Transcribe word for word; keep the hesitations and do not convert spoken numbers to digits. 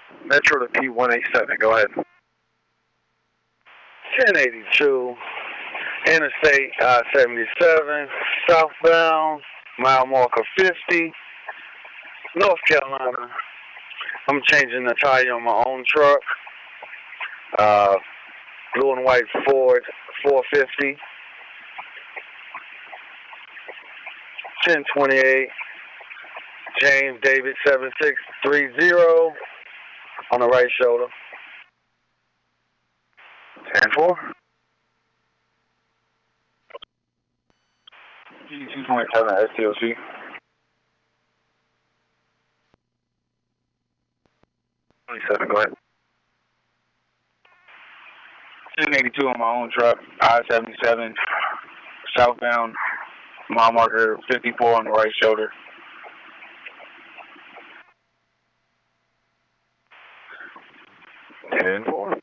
Metro to P one eighty-seven, go ahead. ten eighty-two, Interstate I seventy-seven, southbound, mile marker fifty, North Carolina. I'm changing the tire on my own truck. Uh, blue and white Ford four fifty. ten twenty-eight, James David seven six three zero on the right shoulder. ten four. G two twenty-seven S T O C. twenty-seven, go ahead. ten eighty-two on my own truck, I seventy-seven, southbound, mile marker fifty-four on the right shoulder. ten four.